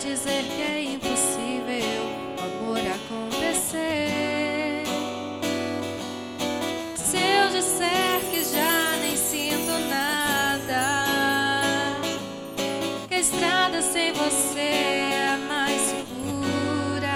dizer que é impossível o amor acontecer. Se eu disser que já nem sinto nada, que a estrada sem você é a mais segura,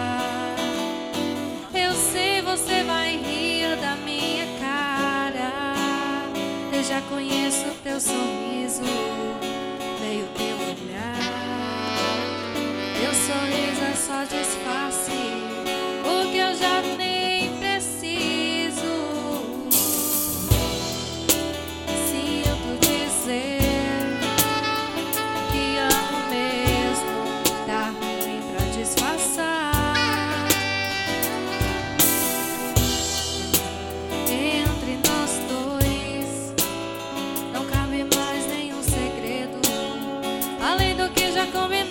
eu sei você vai rir da minha cara. Eu já conheço o teu sorriso, veio teu olhar. Teu sorriso é só disfarce, o que eu já nem preciso. Sinto dizer que amo mesmo, dá ruim pra disfarçar. Entre nós dois não cabe mais nenhum segredo, além do que já combinamos.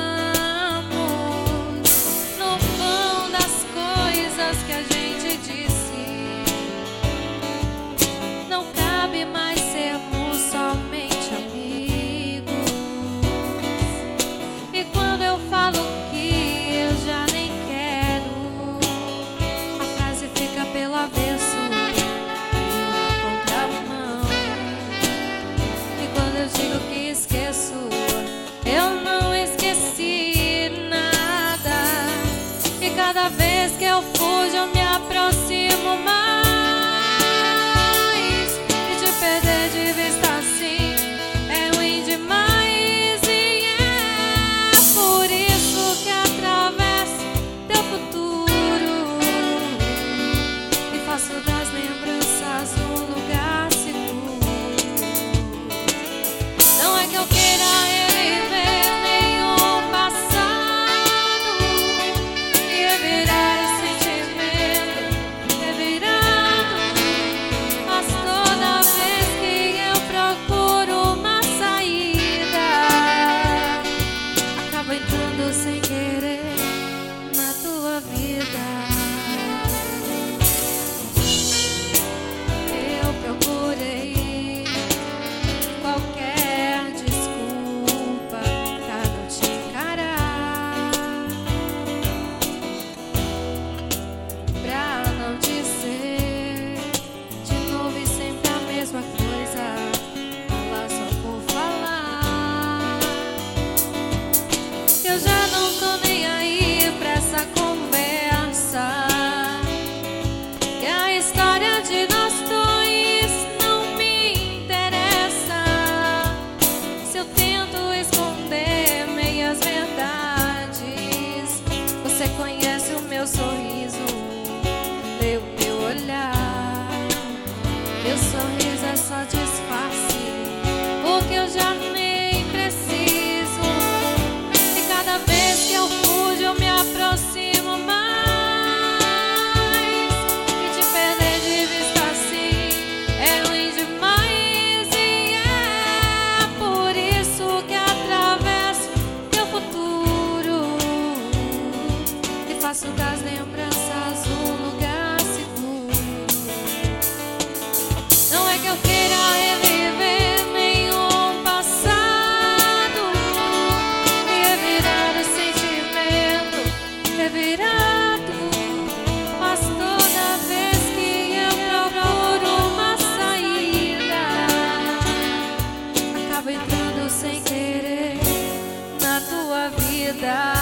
No vão das coisas que a gente disse, não cabe mais sermos somente amigos. E quando eu falo que eu já nem quero, a frase fica pelo avesso e na contramão. E quando eu digo que esqueço, eu não esqueci nada. E cada vez que eu fujo, eu me aproximo mais. E te perder de vista assim é ruim demais. E é por isso que atravesso teu futuro e faço das lembranças um lugar seguro. Não é que eu queira reviver nenhum passado e revirar esse sentimento revirado, mas toda vez que eu procuro uma saída, acabo entrando sem querer na tua vida. Eu procurei qualquer desculpa pra não te encarar, pra não dizer de novo e sempre a mesma coisa, falar só por falar. Eu já não tô nem aí pra essa conversa, e a história de nós dois não me interessa. Se eu tento esconder meias verdades, você conhece o meu sorriso, lê o meu olhar. Meu sorriso é só disfarce, o que eu já nem preciso. E cada vez que eu fujo, eu me aproximo mais. E te perder de vista assim é ruim demais. E é por isso que atravesso teu futuro e faço das lembranças um lugar seguro. Não é que eu queira reviver nenhum passado e revirar o sentimento revirado, mas toda vez que eu procuro uma saída, acabo entrando sem querer na tua vida.